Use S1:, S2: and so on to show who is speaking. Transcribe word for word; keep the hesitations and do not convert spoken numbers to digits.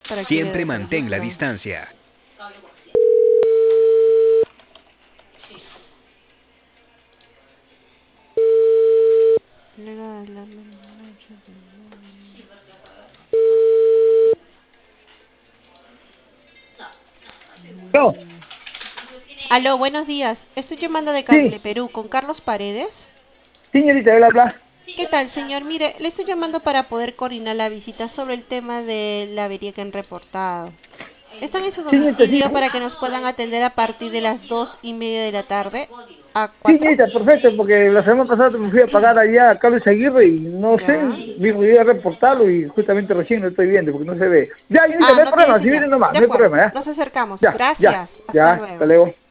S1: para que
S2: Siempre
S1: vea el
S2: mantén la
S1: registro.
S2: distancia.
S3: No,
S1: Aló, buenos días. Estoy llamando de
S3: sí,
S1: Cable Perú con Carlos Paredes.
S3: señorita, bla, bla.
S1: ¿Qué tal, señor? Mire, le estoy llamando para poder coordinar la visita sobre el tema de la avería que han reportado. ¿Están en su
S3: Señorita, sí,
S1: domicilio para que nos puedan atender a partir de las dos y media de la tarde a
S3: sí,
S1: cuatro?
S3: señorita, perfecto, porque la semana pasada me fui a pagar allá a Carlos Aguirre y no sé,
S1: Ya.
S3: dijo que iba a reportarlo y justamente recién lo estoy viendo porque no se ve. Ya, señorita,
S1: Ah,
S3: no hay
S1: no tiene
S3: problema, si viene
S1: señal.
S3: nomás,
S1: De
S3: no hay
S1: acuerdo.
S3: problema, ¿ya?
S1: Nos acercamos.
S3: Ya, ya,
S1: Gracias.
S3: ya,
S1: Hasta
S3: hasta
S1: luego.
S3: luego.